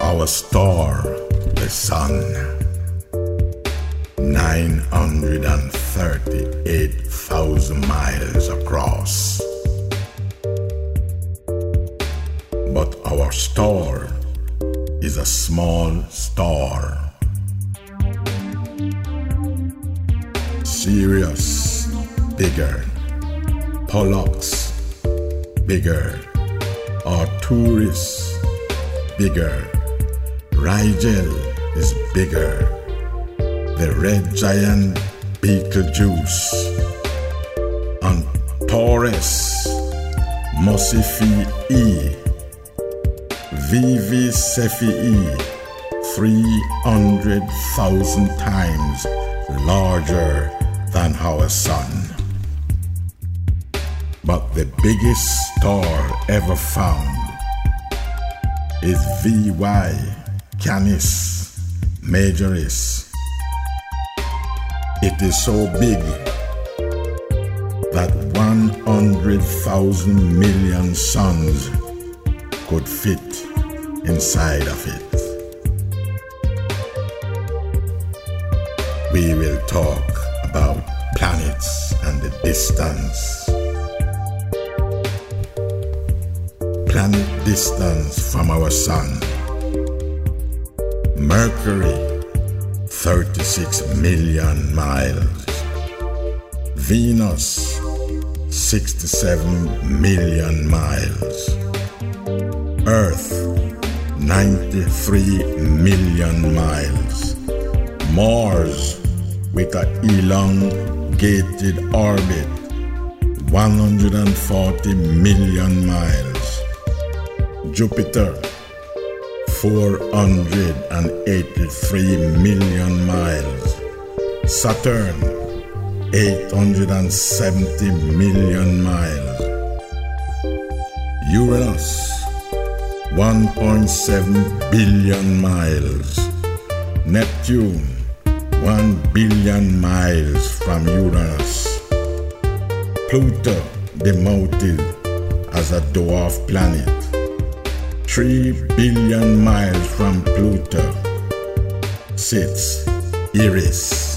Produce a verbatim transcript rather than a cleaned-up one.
Our star, the sun, nine hundred thirty-eight thousand miles across. But our star is a small star. Sirius, bigger. Pollux, bigger. Arcturus, bigger. Rigel is bigger. The red giant Betelgeuse. Antaurus, Mossiphae, V V Cephei, three hundred thousand times larger than our sun. But the biggest star ever found is V Y Canis Majoris. It is so big that one hundred thousand million suns could fit inside of it. We will talk about planets and the distance. Planet distance from our sun. Mercury, thirty-six million miles. Venus, sixty-seven million miles. Earth, ninety-three million miles. Mars, with an elongated orbit, one hundred forty million miles. Jupiter, four hundred eighty-three million miles. Saturn, eight hundred seventy million miles. Uranus, one point seven billion miles. Neptune, one billion miles from Uranus. Pluto, demoted as a dwarf planet, three billion miles from Pluto, sits Eris.